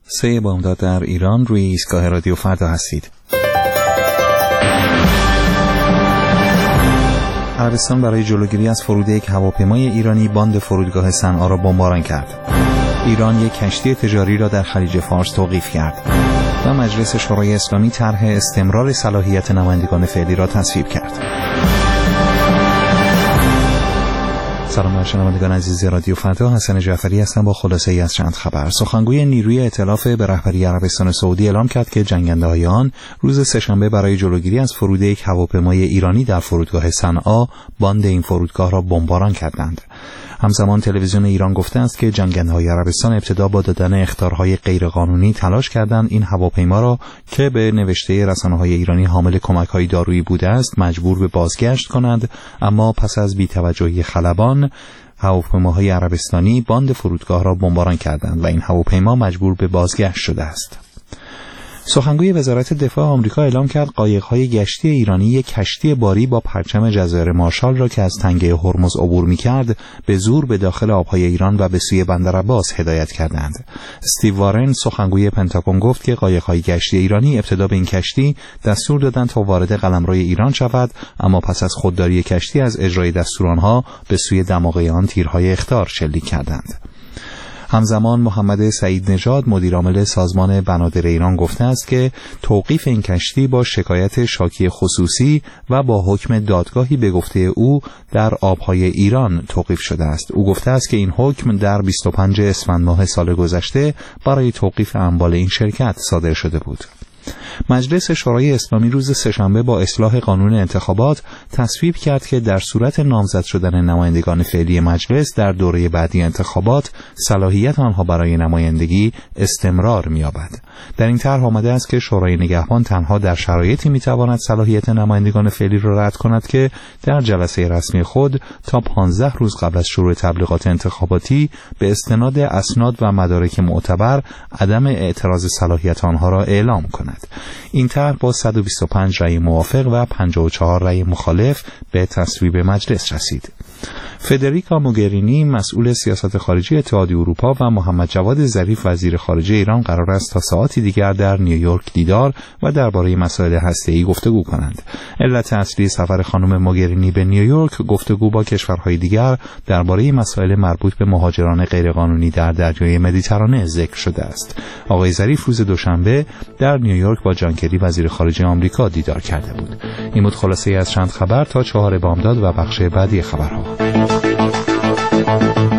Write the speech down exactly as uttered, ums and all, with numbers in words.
سه بامداد در ایران، روی ایستگاه رادیو فردا هستید. عربستان برای جلوگیری از فرود یک هواپیمای ایرانی باند فرودگاه صنعا را بمباران کرد. ایران یک کشتی تجاری را در خلیج فارس توقیف کرد و مجلس شورای اسلامی طرح استمرار صلاحیت نمایندگان فعلی را تصویب کرد. سلام بر شنوندگان عزیز رادیو فردا، حسن جعفری هستم با خلاصه ای از چند خبر. سخنگوی نیروی ائتلاف به رهبری عربستان سعودی اعلام کرد که جنگنده‌های آن روز سه‌شنبه برای جلوگیری از فرود یک هواپیمای ایرانی در فرودگاه صنعا باند این فرودگاه را بمباران کردند. همزمان تلویزیون ایران گفته است که جنگنده‌های عربستان ابتدا با دادن اخطارهای غیرقانونی تلاش کردند این هواپیما را که به نوشته رسانه‌های ایرانی حامل کمک‌های دارویی بوده است مجبور به بازگشت کنند، اما پس از بی‌توجهی خلبان هواپیماهای عربستانی باند فرودگاه را بمباران کردند و این هواپیما مجبور به بازگشت شده است. سخنگوی وزارت دفاع آمریکا اعلام کرد قایق‌های گشتی ایرانی یک کشتی باری با پرچم جزایر مارشال را که از تنگه هرمز عبور می‌کرد به زور به داخل آب‌های ایران و به سوی بندر عباس هدایت کردند. استیو وارن سخنگوی پنتاگون گفت که قایق‌های گشتی ایرانی ابتدا به این کشتی دستور دادند تا وارد قلمرو ایران شود، اما پس از خودداری کشتی از اجرای دستور آنها به سوی دماغه آن تیرهای اخطار شلیک کردند. همزمان محمد سعید نژاد مدیر عامل سازمان بنادر ایران گفته است که توقیف این کشتی با شکایت شاکی خصوصی و با حکم دادگاهی به گفته او در آبهای ایران توقیف شده است. او گفته است که این حکم در بیست و پنجم اسفند ماه سال گذشته برای توقیف اموال این شرکت صادر شده بود. مجلس شورای اسلامی روز سه‌شنبه با اصلاح قانون انتخابات تصویب کرد که در صورت نامزد شدن نمایندگان فعلی مجلس در دوره بعدی انتخابات صلاحیت آنها برای نمایندگی استمرار می‌یابد. در این طرح آمده است که شورای نگهبان تنها در شرایطی می‌تواند صلاحیت نمایندگان فعلی را رد کند که در جلسه رسمی خود تا پانزده روز قبل از شروع تبلیغات انتخاباتی به استناد اسناد و مدارک معتبر عدم اعتراض صلاحیت آنها را اعلام کند. این طرح با صد و بیست و پنج رأی موافق و پنجاه و چهار رأی مخالف به تصویب مجلس رسید. فدریکا موگرینی مسئول سیاست خارجی اتحادیه اروپا و محمد جواد ظریف وزیر خارجه ایران قرار است تا ساعاتی دیگر در نیویورک دیدار و درباره مسائل هسته‌ای گفتگو کنند. علت اصلی سفر خانم موگرینی به نیویورک گفتگو با کشورهای دیگر درباره مسائل مربوط به مهاجران غیرقانونی در دریای مدیترانه ذکر شده است. آقای ظریف روز دوشنبه در نیویورک با جان کری وزیر خارجه آمریکا دیدار کرده بود. این بود خلاصه‌ای از چند خبر تا چهار بامداد و بخش بعدی خبرها.